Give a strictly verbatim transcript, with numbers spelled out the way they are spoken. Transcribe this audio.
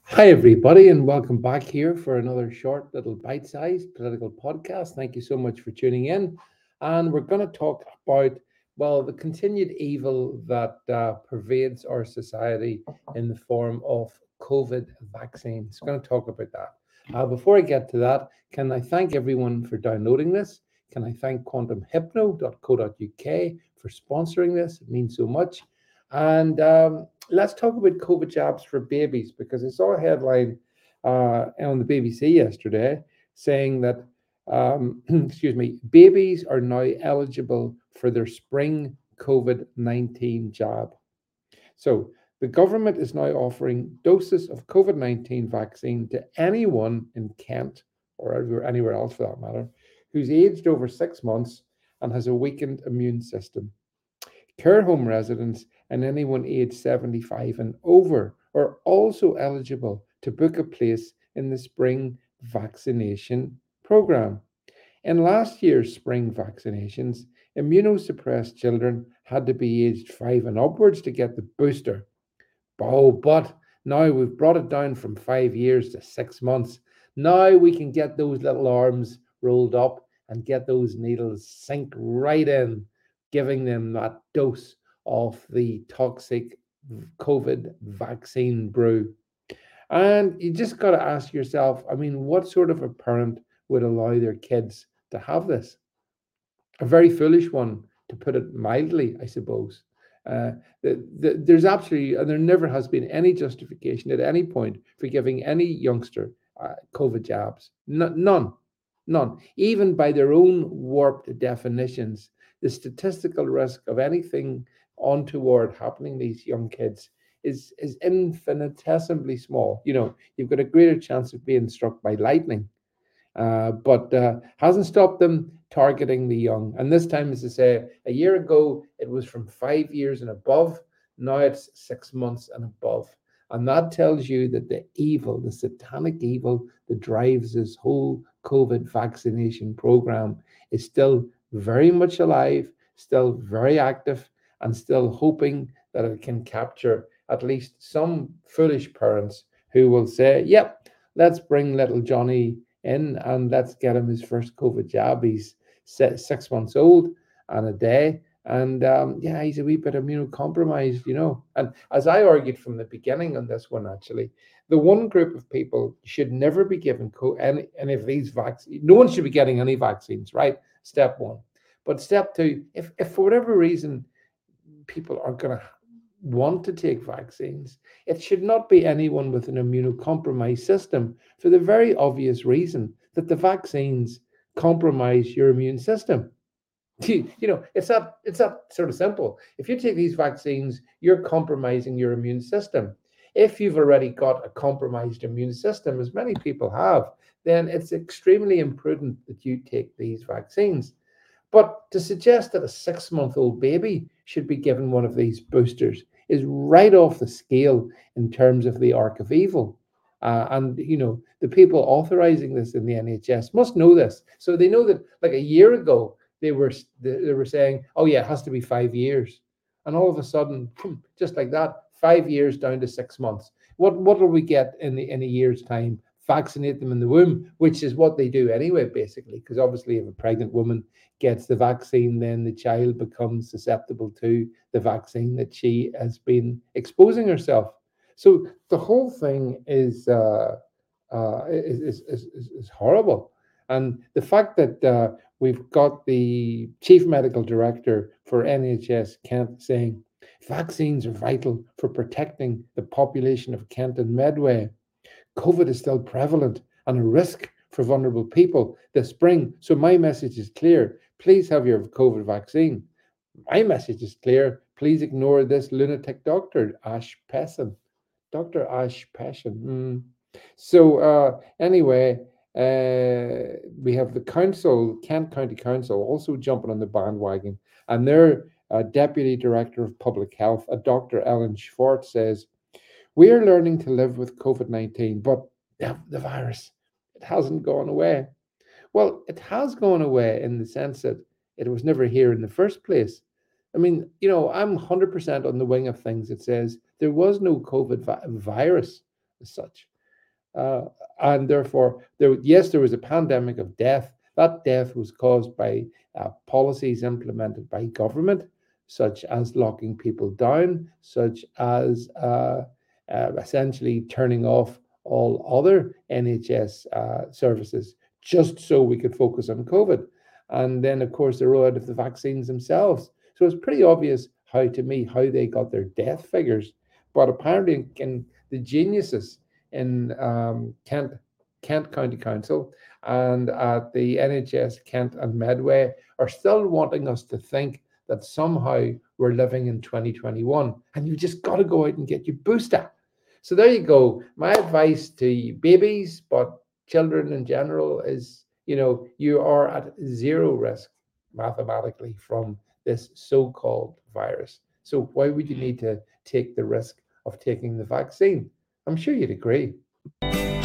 Hi, everybody, and welcome back here for another short, little bite sized political podcast. Thank you so much for tuning in. And we're going to talk about, well, the continued evil that uh, pervades our society in the form of COVID vaccines. Going to talk about that. Uh, before I get to that, can I thank everyone for downloading this? Can I thank quantum hypno dot co dot U K for sponsoring this? It means so much. And um, let's talk about COVID jabs for babies because I saw a headline uh, on the B B C yesterday saying that, um, excuse me, babies are now eligible for their spring COVID nineteen jab. So the government is now offering doses of COVID nineteen vaccine to anyone in Kent or everywhere- anywhere else for that matter who's aged over six months and has a weakened immune system. Care home residents and anyone aged seventy-five and over are also eligible to book a place in the spring vaccination program. In last year's spring vaccinations, immunosuppressed children had to be aged five and upwards to get the booster. Oh, but now we've brought it down from five years to six months. Now we can get those little arms rolled up and get those needles sink right in, giving them that dose of the toxic COVID vaccine brew. And you just got to ask yourself, I mean, what sort of a parent would allow their kids to have this? A very foolish one, to put it mildly, I suppose. Uh, the, the, there's absolutely, and there never has been any justification at any point for giving any youngster uh, COVID jabs. No, none, none. Even by their own warped definitions, the statistical risk of anything untoward happening to these young kids is is infinitesimally small. You know, you've got a greater chance of being struck by lightning uh, but uh, hasn't stopped them targeting the young. And this time, as I say, a year ago, it was from five years and above. Now it's six months and above. And that tells you that the evil, the satanic evil that drives this whole COVID vaccination program is still very much alive, still very active, and still hoping that it can capture at least some foolish parents who will say, yep, let's bring little Johnny in and let's get him his first COVID jab. He's six months old and a day. And um, yeah, he's a wee bit immunocompromised, you know. And as I argued from the beginning on this one, actually, the one group of people should never be given co- any, any of these vaccines. No one should be getting any vaccines, right? Step one. But step two, if, if for whatever reason people are going to want to take vaccines, it should not be anyone with an immunocompromised system for the very obvious reason that the vaccines compromise your immune system. You know, it's that it's that sort of simple. If you take these vaccines, you're compromising your immune system. If you've already got a compromised immune system, as many people have, then it's extremely imprudent that you take these vaccines. But to suggest that a six month old baby should be given one of these boosters is right off the scale in terms of the arc of evil. Uh, and, you know, the people authorizing this in the N H S must know this. So they know that, like a year ago, they were they were saying, oh, yeah, it has to be five years. And all of a sudden, just like that, five years down to six months. What what will we get in the in a year's time? Vaccinate them in the womb, which is what they do anyway, basically, because obviously, if a pregnant woman gets the vaccine, then the child becomes susceptible to the vaccine that she has been exposing herself. So the whole thing is uh, uh, is, is, is, is horrible. And the fact that uh, we've got the chief medical director for N H S Kent saying vaccines are vital for protecting the population of Kent and Medway. COVID is still prevalent and a risk for vulnerable people this spring. So my message is clear. Please have your COVID vaccine. My message is clear. Please ignore this lunatic doctor, Ash Pessin. Doctor Ash Pessin. Mm. So uh, anyway, uh, we have the council, Kent County Council, also jumping on the bandwagon, and their uh, deputy director of public health, a Doctor Ellen Schwartz, says we are learning to live with COVID nineteen, but the, the virus, it hasn't gone away. Well, it has gone away in the sense that it was never here in the first place. I mean, you know, I'm one hundred percent on the wing of things that says there was no COVID vi- virus as such. Uh, and therefore, there, yes, there was a pandemic of death. That death was caused by uh, policies implemented by government, such as locking people down, such as uh, uh, essentially turning off all other N H S uh, services just so we could focus on COVID. And then, of course, the rollout of the vaccines themselves. So it's pretty obvious how, to me, how they got their death figures. But apparently, in the geniuses in um, Kent, Kent County Council and at the N H S Kent and Medway are still wanting us to think that somehow we're living in twenty twenty-one and you've just got to go out and get your booster. So there you go. My advice to babies, but children in general, is, you know, you are at zero risk mathematically from this so-called virus. So why would you need to take the risk of taking the vaccine? I'm sure you'd agree.